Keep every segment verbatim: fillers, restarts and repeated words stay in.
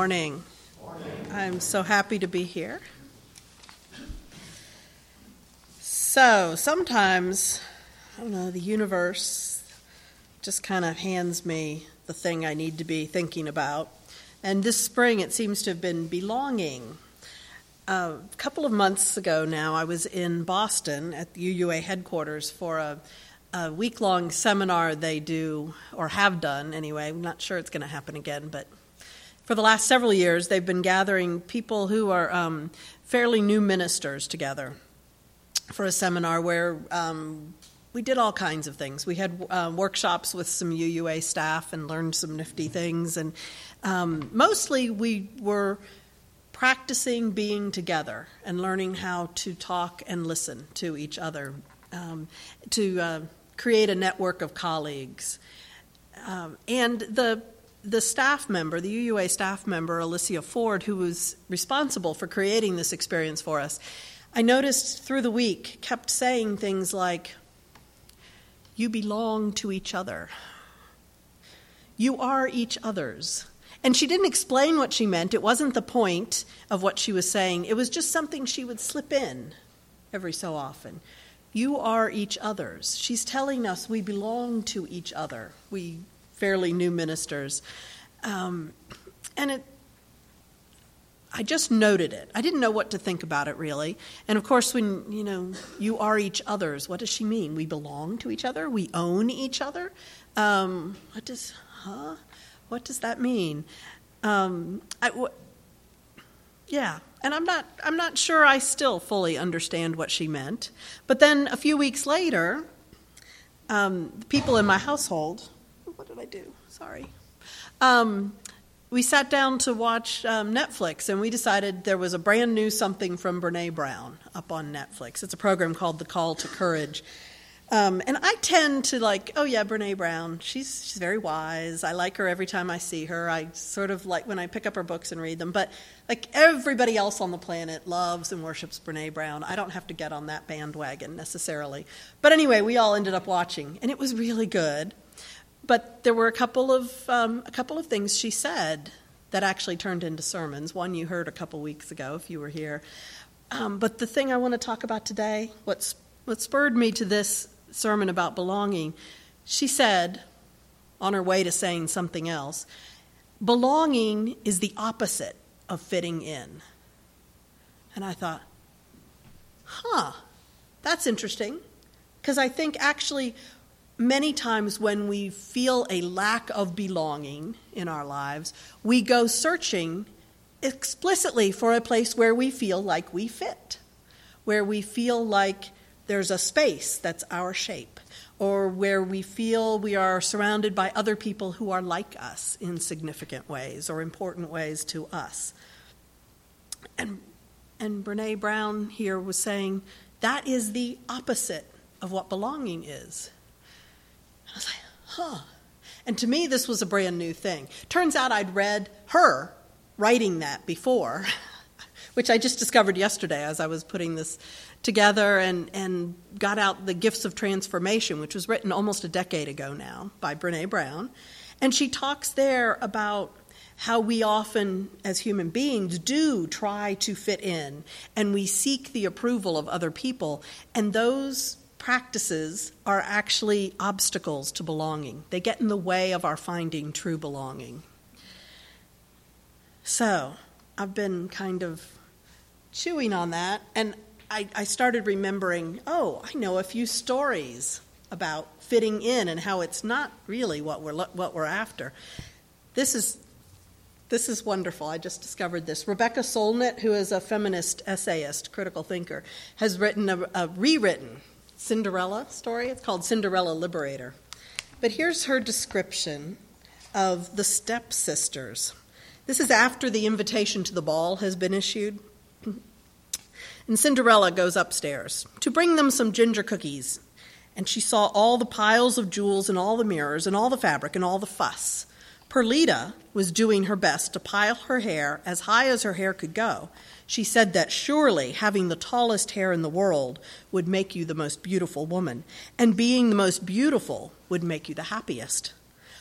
morning. Morning. I'm so happy to be here. So sometimes, I don't know, the universe just kind of hands me the thing I need to be thinking about. And this spring it seems to have been belonging. Uh, a couple of months ago now, I was in Boston at the U U A headquarters for a, a week-long seminar they do, or have done anyway. I'm not sure it's going to happen again, but for the last several years, they've been gathering people who are um, fairly new ministers together for a seminar where um, we did all kinds of things. We had uh, workshops with some U U A staff and learned some nifty things, and um, mostly we were practicing being together and learning how to talk and listen to each other, um, to uh, create a network of colleagues. Um, and the The staff member, the U U A staff member, Alicia Ford, who was responsible for creating this experience for us, I noticed through the week kept saying things like, "You belong to each other. You are each other's." And she didn't explain what she meant. It wasn't the point of what she was saying. It was just something she would slip in every so often. You are each other's. She's telling us we belong to each other. We fairly new ministers. Um, and it, I just noted it. I didn't know what to think about it, really. And of course, when, you know, you are each other's, what does she mean? We belong to each other? We own each other? Um, what does, huh? What does that mean? Um, I, w- yeah, and I'm not, I'm not sure I still fully understand what she meant. But then a few weeks later, um, the people in my household, what did I do? Sorry. Um, we sat down to watch um, Netflix, and we decided there was a brand new something from Brene Brown up on Netflix. It's a program called The Call to Courage. Um, and I tend to like, oh yeah, Brene Brown. She's she's very wise. I like her every time I see her. I sort of like when I pick up her books and read them. But like everybody else on the planet loves and worships Brene Brown. I don't have to get on that bandwagon necessarily. But anyway, we all ended up watching, and it was really good. But there were a couple of um, a couple of things she said that actually turned into sermons. One you heard a couple weeks ago if you were here. Um, but the thing I want to talk about today, what's what spurred me to this sermon about belonging, she said, on her way to saying something else, belonging is the opposite of fitting in. And I thought, huh, that's interesting, because I think actually many times when we feel a lack of belonging in our lives, we go searching explicitly for a place where we feel like we fit, where we feel like there's a space that's our shape, or where we feel we are surrounded by other people who are like us in significant ways or important ways to us. And, and Brene Brown here was saying that is the opposite of what belonging is. I was like, huh. And to me, this was a brand new thing. Turns out I'd read her writing that before, which I just discovered yesterday as I was putting this together and, and got out The Gifts of Transformation, which was written almost a decade ago now by Brene Brown. And she talks there about how we often, as human beings, do try to fit in, and we seek the approval of other people, and those practices are actually obstacles to belonging. They get in the way of our finding true belonging. So I've been kind of chewing on that, and I, I started remembering, oh, I know a few stories about fitting in and how it's not really what we're what we're after. This is this is wonderful. I just discovered this. Rebecca Solnit, who is a feminist essayist, critical thinker, has written a, a rewritten Cinderella story. It's called Cinderella Liberator. But here's her description of the stepsisters. This is after the invitation to the ball has been issued. And Cinderella goes upstairs to bring them some ginger cookies. And she saw all the piles of jewels and all the mirrors and all the fabric and all the fuss. Perlita was doing her best to pile her hair as high as her hair could go. She said that surely having the tallest hair in the world would make you the most beautiful woman, and being the most beautiful would make you the happiest.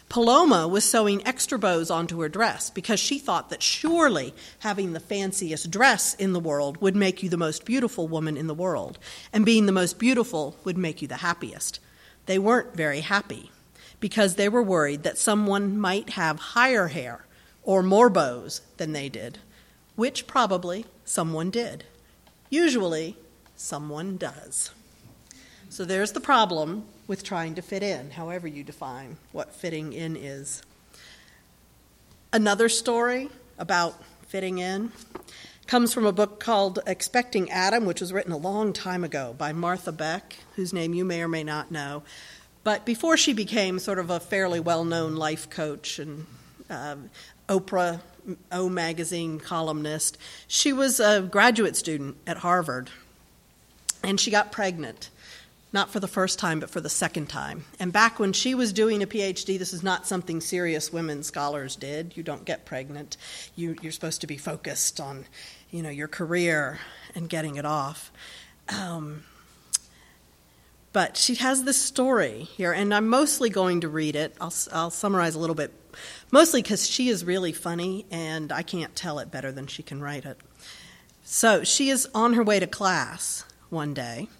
Paloma was sewing extra bows onto her dress because she thought that surely having the fanciest dress in the world would make you the most beautiful woman in the world, and being the most beautiful would make you the happiest. They weren't very happy because they were worried that someone might have higher hair or more bows than they did, which probably someone did. Usually, someone does. So there's the problem with trying to fit in, however you define what fitting in is. Another story about fitting in comes from a book called Expecting Adam, which was written a long time ago by Martha Beck, whose name you may or may not know. But before she became sort of a fairly well-known life coach and uh, Oprah O magazine columnist, she was a graduate student at Harvard, and she got pregnant. Not for the first time, but for the second time. And back when she was doing a P H D, this is not something serious women scholars did. You don't get pregnant. You, you're supposed to be focused on, you know, your career and getting it off. Um, but she has this story here, and I'm mostly going to read it. I'll, I'll summarize a little bit, mostly because she is really funny, and I can't tell it better than she can write it. So she is on her way to class one day.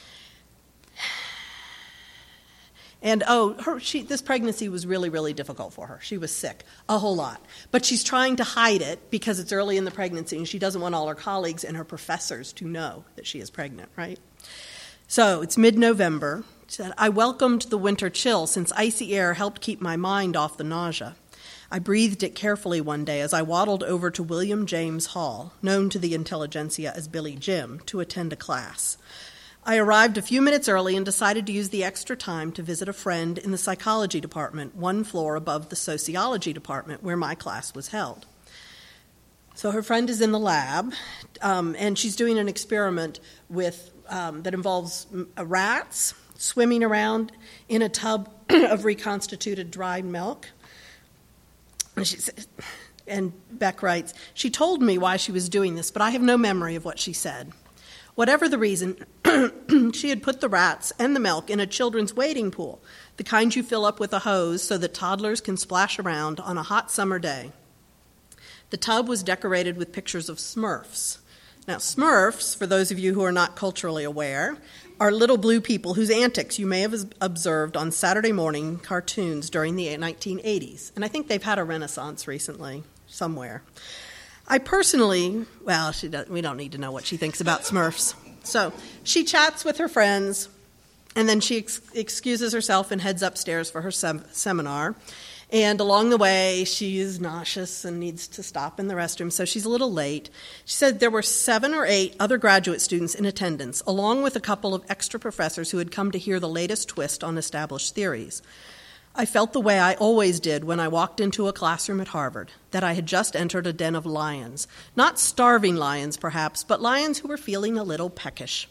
And, oh, her, she, this pregnancy was really, really difficult for her. She was sick, a whole lot. But she's trying to hide it because it's early in the pregnancy, and she doesn't want all her colleagues and her professors to know that she is pregnant, right? So it's mid-November. She said, I welcomed the winter chill since icy air helped keep my mind off the nausea. I breathed it carefully one day as I waddled over to William James Hall, known to the intelligentsia as Billy Jim, to attend a class. I arrived a few minutes early and decided to use the extra time to visit a friend in the psychology department, one floor above the sociology department where my class was held. So her friend is in the lab, um, and she's doing an experiment with um, that involves rats swimming around in a tub of reconstituted dried milk. And, she, and Beck writes, she told me why she was doing this, but I have no memory of what she said. Whatever the reason, she had put the rats and the milk in a children's wading pool, the kind you fill up with a hose so that toddlers can splash around on a hot summer day. The tub was decorated with pictures of Smurfs. Now, Smurfs, for those of you who are not culturally aware, are little blue people whose antics you may have observed on Saturday morning cartoons during the nineteen eighties. And I think they've had a renaissance recently somewhere. I personally, well, she does, we don't need to know what she thinks about Smurfs. So she chats with her friends, and then she ex- excuses herself and heads upstairs for her sem- seminar. And along the way, she is nauseous and needs to stop in the restroom, so she's a little late. She said there were seven or eight other graduate students in attendance, along with a couple of extra professors who had come to hear the latest twist on established theories. I felt the way I always did when I walked into a classroom at Harvard, that I had just entered a den of lions. Not starving lions, perhaps, but lions who were feeling a little peckish.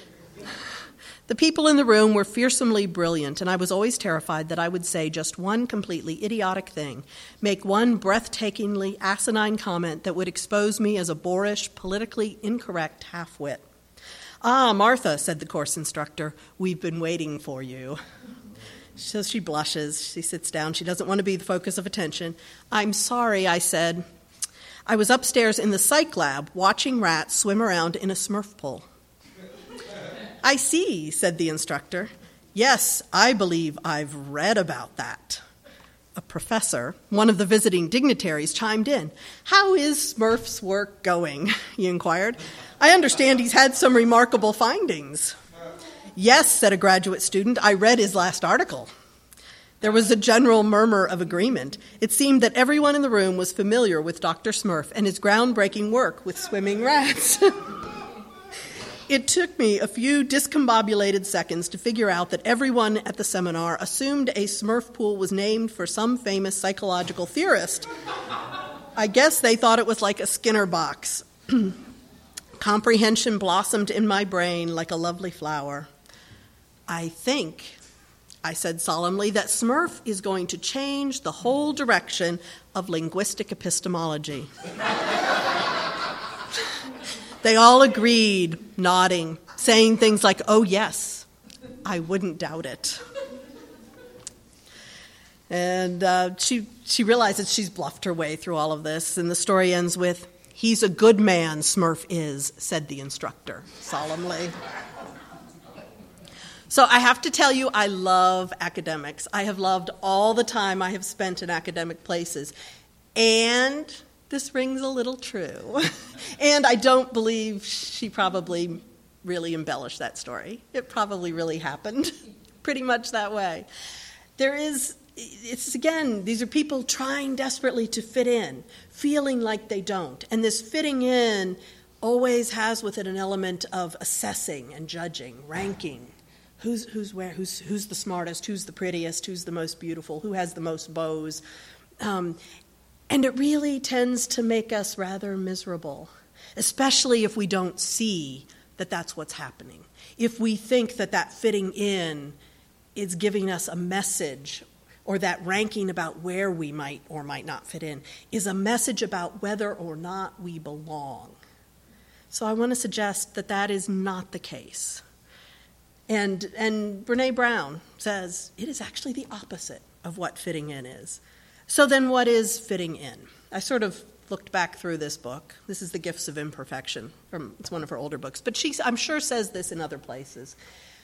The people in the room were fearsomely brilliant, and I was always terrified that I would say just one completely idiotic thing, make one breathtakingly asinine comment that would expose me as a boorish, politically incorrect half-wit. Ah, Martha, said the course instructor, we've been waiting for you. So she blushes, she sits down, she doesn't want to be the focus of attention. I'm sorry, I said. I was upstairs in the psych lab watching rats swim around in a Smurf pool. I see, said the instructor. Yes, I believe I've read about that. A professor, one of the visiting dignitaries, chimed in. How is Smurf's work going? He inquired. I understand he's had some remarkable findings. Yes, said a graduate student, I read his last article. There was a general murmur of agreement. It seemed that everyone in the room was familiar with Doctor Smurf and his groundbreaking work with swimming rats. It took me a few discombobulated seconds to figure out that everyone at the seminar assumed a Smurf pool was named for some famous psychological theorist. I guess they thought it was like a Skinner box. Comprehension blossomed in my brain like a lovely flower. I think, I said solemnly, that Smurf is going to change the whole direction of linguistic epistemology. They all agreed, nodding, saying things like, oh, yes, I wouldn't doubt it. And uh, she, she realizes she's bluffed her way through all of this, and the story ends with, "He's a good man, Smurf is," said the instructor solemnly. So I have to tell you, I love academics. I have loved all the time I have spent in academic places. And this rings a little true. And I don't believe she probably really embellished that story. It probably really happened pretty much that way. There is, it's again, these are people trying desperately to fit in, feeling like they don't. And this fitting in always has with it an element of assessing and judging, ranking. Who's who's where? Who's who's the smartest? Who's the prettiest? Who's the most beautiful? Who has the most bows? Um, and it really tends to make us rather miserable, especially if we don't see that that's what's happening. If we think that that fitting in is giving us a message, or that ranking about where we might or might not fit in is a message about whether or not we belong. So I want to suggest that that is not the case. And and Brené Brown says it is actually the opposite of what fitting in is. So then what is fitting in? I sort of looked back through this book. This is The Gifts of Imperfection. From, it's one of her older books. But she, I'm sure, says this in other places.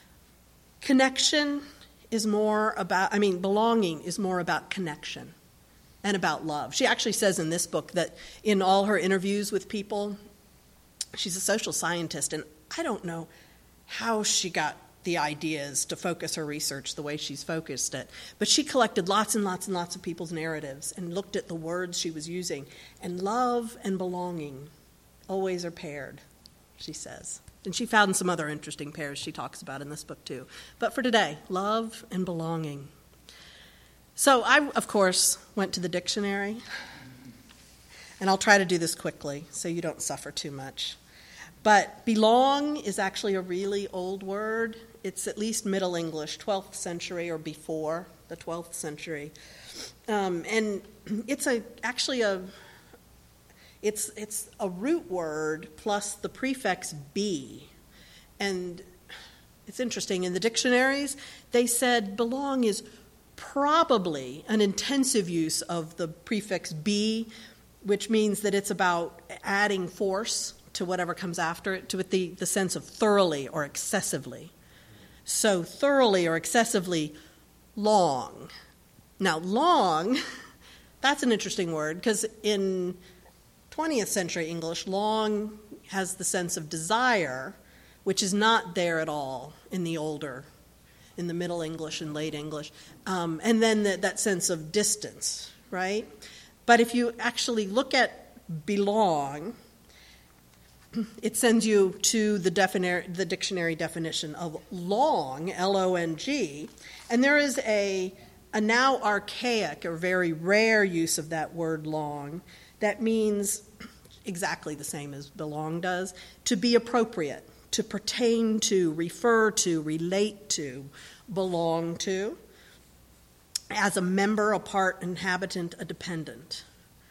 Connection is more about, I mean, belonging is more about connection and about love. She actually says in this book that in all her interviews with people, she's a social scientist, and I don't know how she got the ideas to focus her research the way she's focused it. But she collected lots and lots and lots of people's narratives and looked at the words she was using. And love and belonging always are paired, she says. And she found some other interesting pairs she talks about in this book too. But for today, love and belonging. So I, of course, went to the dictionary. And I'll try to do this quickly so you don't suffer too much. But belong is actually a really old word. It's at least Middle English, twelfth century or before the twelfth century. Um, and it's a actually a it's it's a root word plus the prefix be. And it's interesting, in the dictionaries, they said belong is probably an intensive use of the prefix be, which means that it's about adding force to whatever comes after it, to the, the sense of thoroughly or excessively. So thoroughly or excessively long. Now, long, that's an interesting word, because in twentieth century English, long has the sense of desire, which is not there at all in the older, in the Middle English and late English. Um, and then the, that sense of distance, right? But if you actually look at belong, it sends you to the, defini- the dictionary definition of long, L O N G, and there is a, a now archaic or very rare use of that word long that means exactly the same as belong does, to be appropriate, to pertain to, refer to, relate to, belong to, as a member, a part, inhabitant, a dependent.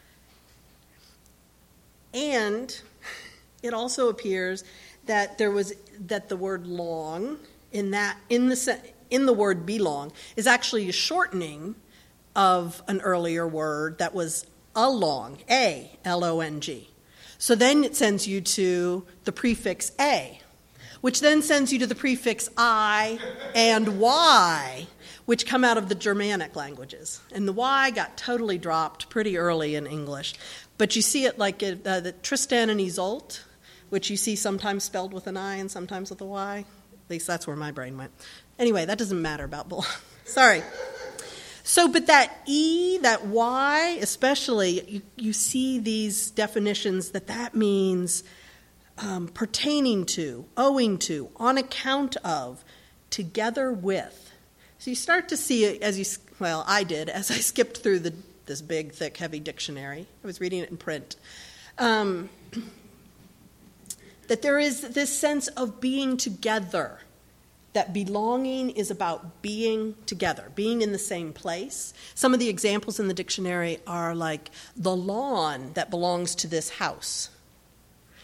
And it also appears that there was that the word long in that in the in the word belong is actually a shortening of an earlier word that was along, a L O N G. So then it sends you to the prefix a, which then sends you to the prefix I and Y, which come out of the Germanic languages. And the Y got totally dropped pretty early in English. But you see it like it, uh, the Tristan and Isolde, which you see sometimes spelled with an I and sometimes with a Y. At least that's where my brain went. Anyway, that doesn't matter about belong. Sorry. So, but that E, that Y, especially, you, you see these definitions that that means um, pertaining to, owing to, on account of, together with. So you start to see it as you, well, I did, as I skipped through the, this big, thick, heavy dictionary. I was reading it in print. Um, that there is this sense of being together, that belonging is about being together, being in the same place. Some of the examples in the dictionary are like the lawn that belongs to this house.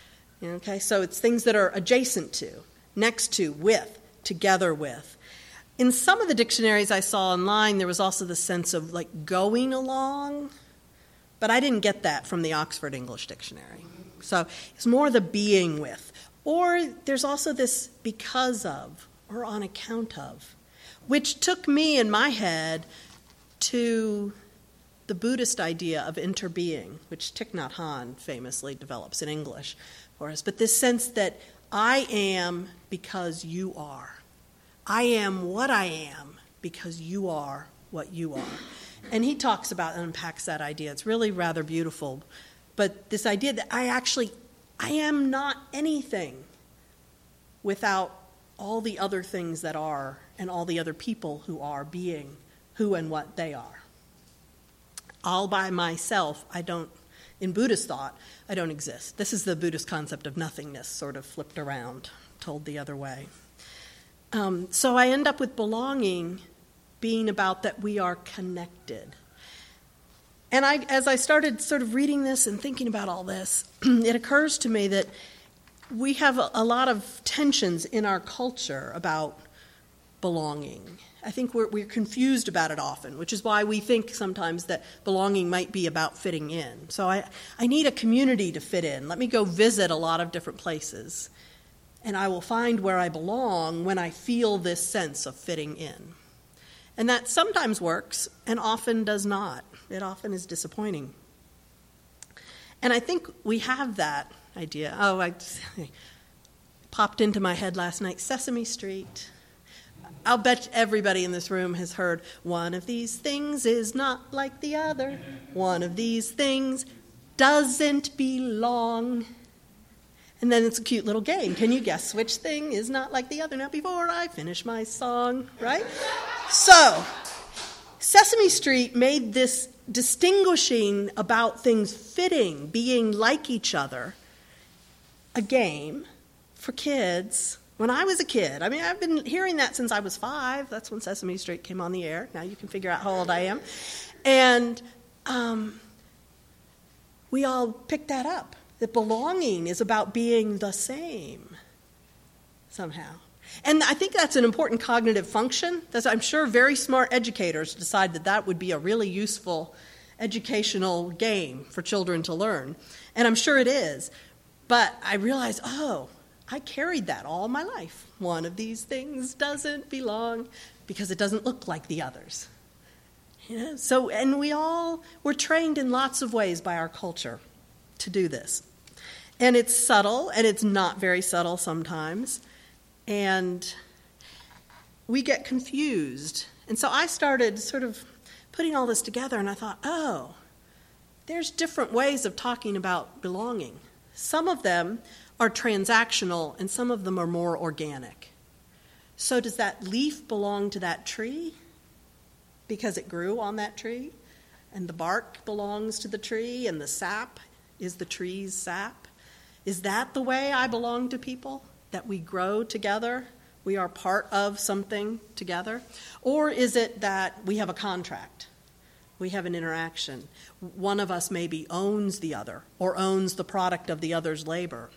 Okay, so it's things that are adjacent to, next to, with, together with. In some of the dictionaries I saw online, there was also the sense of like going along, but I didn't get that from the Oxford English Dictionary. So it's more the being with. Or there's also this because of or on account of, which took me in my head to the Buddhist idea of interbeing, which Thich Nhat Hanh famously develops in English for us. But this sense that I am because you are. I am what I am because you are what you are. And he talks about and unpacks that idea. It's really rather beautiful. But this idea that I actually, I am not anything without all the other things that are and all the other people who are being who and what they are. All by myself, I don't, in Buddhist thought, I don't exist. This is the Buddhist concept of nothingness, sort of flipped around, told the other way. Um, so I end up with belonging being about that we are connected. And I, as I started sort of reading this and thinking about all this, it occurs to me that we have a, a lot of tensions in our culture about belonging. I think we're, we're confused about it often, which is why we think sometimes that belonging might be about fitting in. So I, I need a community to fit in. Let me go visit a lot of different places, and I will find where I belong when I feel this sense of fitting in. And that sometimes works and often does not. It often is disappointing. And I think we have that idea. Oh, I just, popped into my head last night, Sesame Street. I'll bet everybody in this room has heard, one of these things is not like the other. One of these things doesn't belong. And then it's a cute little game. Can you guess which thing is not like the other? Now, before I finish my song, right? So, Sesame Street made this distinguishing about things fitting, being like each other, a game for kids. When I was a kid, I mean, I've been hearing that since I was five. That's when Sesame Street came on the air. Now you can figure out how old I am. And um, we all picked that up, that belonging is about being the same somehow. And I think that's an important cognitive function. That's, I'm sure very smart educators decide that that would be a really useful educational game for children to learn. And I'm sure it is. But I realized, oh, I carried that all my life. One of these things doesn't belong because it doesn't look like the others. You know? So, and we all were trained in lots of ways by our culture to do this. And it's subtle, and it's not very subtle sometimes. And we get confused. And so I started sort of putting all this together, and I thought, oh, there's different ways of talking about belonging. Some of them are transactional, and some of them are more organic. So does that leaf belong to that tree because it grew on that tree? And the bark belongs to the tree, and the sap is the tree's sap? Is that the way I belong to people? That we grow together? We are part of something together? Or is it that we have a contract? We have an interaction. One of us maybe owns the other or owns the product of the other's labor.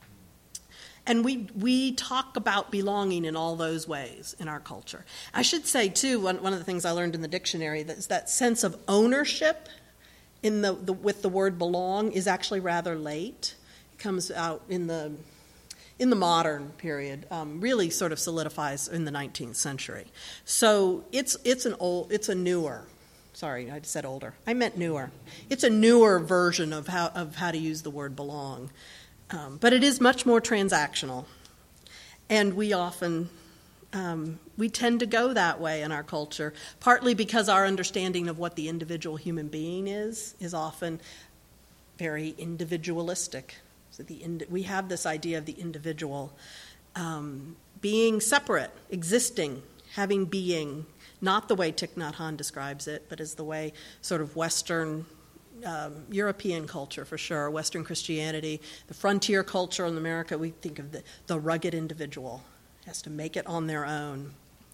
And we we talk about belonging in all those ways in our culture. I should say, too, one, one of the things I learned in the dictionary is that sense of ownership in the, the with the word belong is actually rather late. It comes out in the in the modern period, um, really sort of solidifies in the nineteenth century. So it's it's an old it's a newer. Sorry, I said older. I meant newer. It's a newer version of how of how to use the word belong. Um, but it is much more transactional. And we often, um, we tend to go that way in our culture, partly because our understanding of what the individual human being is, is often very individualistic. So the ind- we have this idea of the individual um, being separate, existing, having being, not the way Thich Nhat Hanh describes it, but as the way sort of Western Um, European culture, for sure, Western Christianity, the frontier culture in America, we think of the, the rugged individual, has to make it on their own.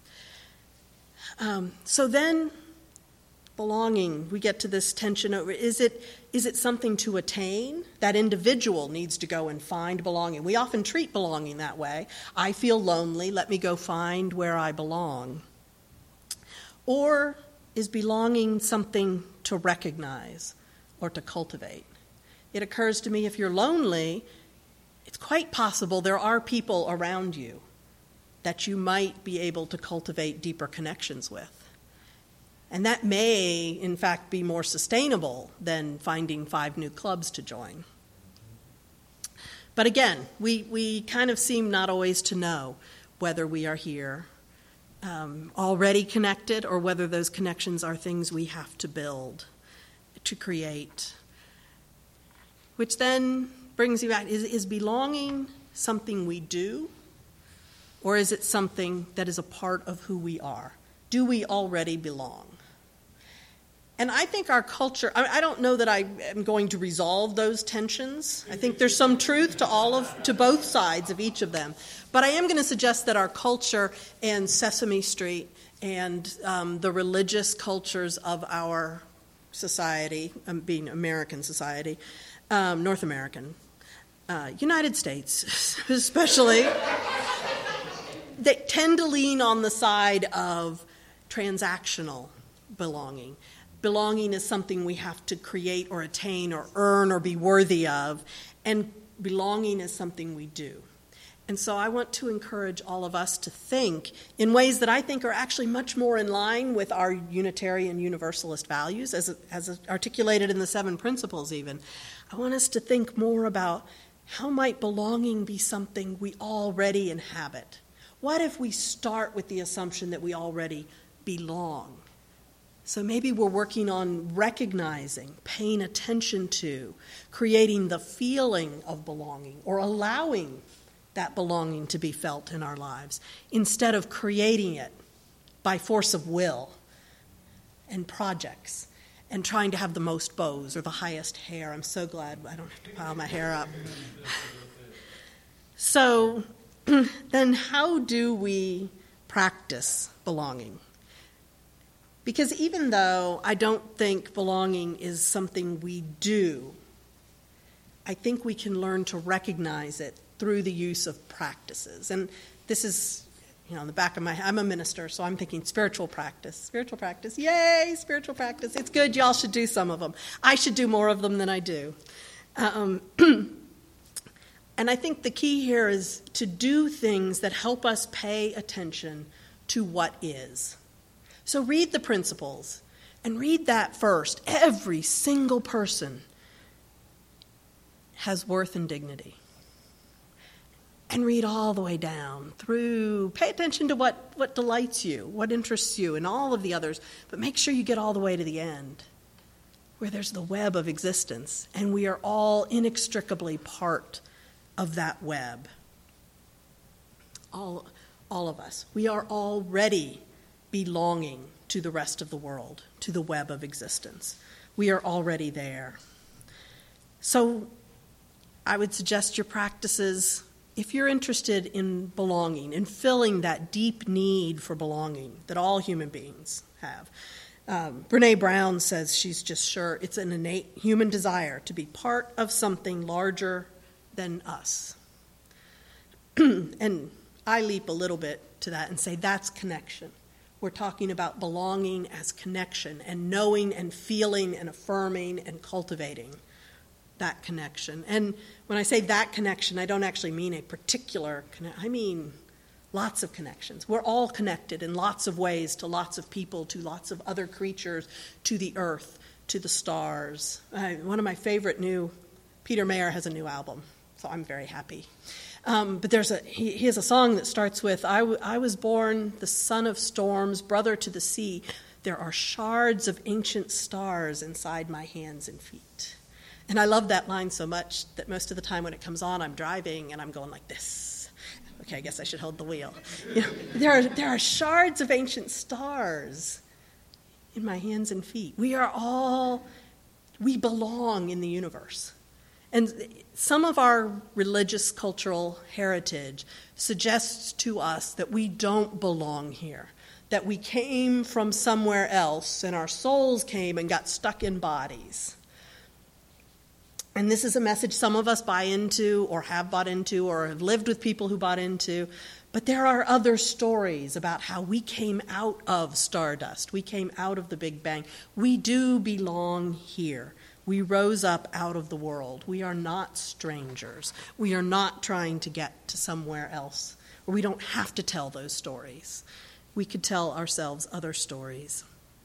Um, so then, belonging, we get to this tension over, is it is it something to attain? That individual needs to go and find belonging. We often treat belonging that way. I feel lonely, let me go find where I belong. Or is belonging something to recognize or to cultivate? It occurs to me if you're lonely, it's quite possible there are people around you that you might be able to cultivate deeper connections with. And that may, in fact, be more sustainable than finding five new clubs to join. But again, we, we kind of seem not always to know whether we are here um, already connected or whether those connections are things we have to build, to create. Which then brings you back, is, is belonging something we do, or is it something that is a part of who we are? Do we already belong? And I think our culture, I, I don't know that I am going to resolve those tensions. I think there's some truth to all of, to both sides of each of them. But I am going to suggest that our culture and Sesame Street and um, the religious cultures of our society, um, being American society, um, North American, uh, United States especially, they tend to lean on the side of transactional belonging. Belonging is something we have to create or attain or earn or be worthy of, and belonging is something we do. And so I want to encourage all of us to think in ways that I think are actually much more in line with our Unitarian Universalist values, as, as articulated in the Seven Principles even. I want us to think more about how might belonging be something we already inhabit? What if we start with the assumption that we already belong? So maybe we're working on recognizing, paying attention to, creating the feeling of belonging, or allowing that belonging to be felt in our lives, instead of creating it by force of will and projects and trying to have the most bows or the highest hair. I'm so glad I don't have to pile my hair up. So then how do we practice belonging? Because even though I don't think belonging is something we do, I think we can learn to recognize it through the use of practices. And this is, you know, in the back of my, I'm a minister, so I'm thinking spiritual practice. Spiritual practice, yay, spiritual practice. It's good, y'all should do some of them. I should do more of them than I do. Um, and I think the key here is to do things that help us pay attention to what is. So read the principles, and read that first. Every single person has worth and dignity. And read all the way down through. Pay attention to what, what delights you, what interests you, and all of the others. But make sure you get all the way to the end, where there's the web of existence, and we are all inextricably part of that web. All, all of us. We are already belonging to the rest of the world, to the web of existence. We are already there. So I would suggest your practices, if you're interested in belonging, in filling that deep need for belonging that all human beings have. Um, Brené Brown says she's just sure it's an innate human desire to be part of something larger than us. And I leap a little bit to that and say that's connection. We're talking about belonging as connection and knowing and feeling and affirming and cultivating that connection. And when I say that connection, I don't actually mean a particular connection. I mean lots of connections. We're all connected in lots of ways to lots of people, to lots of other creatures, to the earth, to the stars. I, one of my favorite new, Peter Mayer has a new album, so I'm very happy. Um, but there's a he, he has a song that starts with, I, w- I was born the son of storms, brother to the sea. There are shards of ancient stars inside my hands and feet. And I love that line so much that most of the time when it comes on, I'm driving and I'm going like this. Okay, I guess I should hold the wheel. You know, there are there are shards of ancient stars in my hands and feet. We are all, we belong in the universe. And some of our religious cultural heritage suggests to us that we don't belong here, that we came from somewhere else and our souls came and got stuck in bodies. And this is a message some of us buy into or have bought into or have lived with people who bought into. But there are other stories about how we came out of stardust. We came out of the Big Bang. We do belong here. We rose up out of the world. We are not strangers. We are not trying to get to somewhere else. Or we don't have to tell those stories. We could tell ourselves other stories.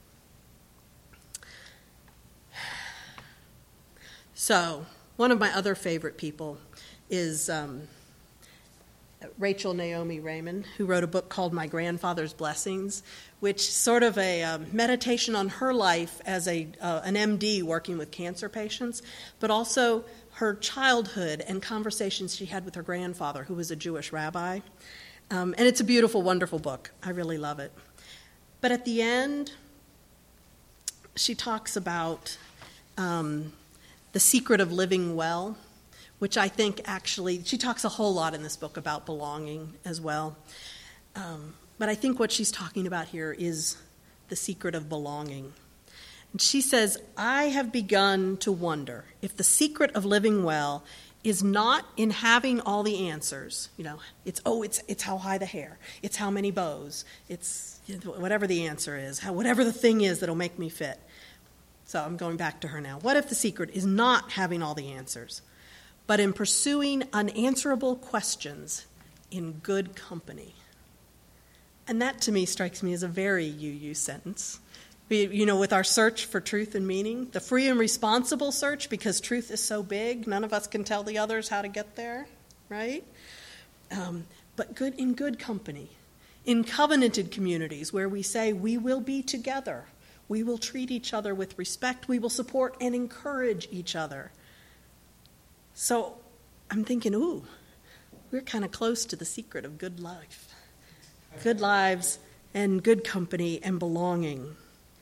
So, one of my other favorite people is um, Rachel Naomi Remen, who wrote a book called My Grandfather's Blessings, which is sort of a um, meditation on her life as a uh, an M D working with cancer patients, but also her childhood and conversations she had with her grandfather, who was a Jewish rabbi. Um, and it's a beautiful, wonderful book. I really love it. But at the end, she talks about um, the secret of living well, which I think actually, she talks a whole lot in this book about belonging as well. Um, but I think what she's talking about here is the secret of belonging. And she says, I have begun to wonder if the secret of living well is not in having all the answers. You know, it's, oh, it's it's how high the hair, it's how many bows, it's you know, whatever the answer is, how, whatever the thing is that'll make me fit. So I'm going back to her now. What if the secret is not having all the answers, but in pursuing unanswerable questions in good company? And that to me strikes me as a very U U sentence. We, you know, with our search for truth and meaning, the free and responsible search, because truth is so big, none of us can tell the others how to get there, right? Um, but good in good company, in covenanted communities where we say we will be together. We will treat each other with respect. We will support and encourage each other. So I'm thinking, ooh, we're kind of close to the secret of good life. Good lives and good company and belonging.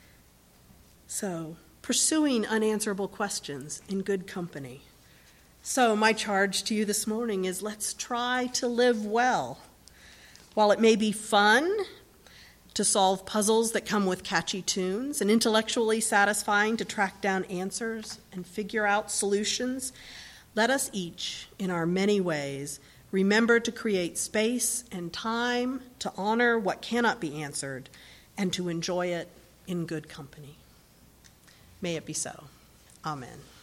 So pursuing unanswerable questions in good company. So my charge to you this morning is let's try to live well. While it may be fun to solve puzzles that come with catchy tunes and intellectually satisfying to track down answers and figure out solutions, let us each, in our many ways, remember to create space and time to honor what cannot be answered and to enjoy it in good company. May it be so. Amen.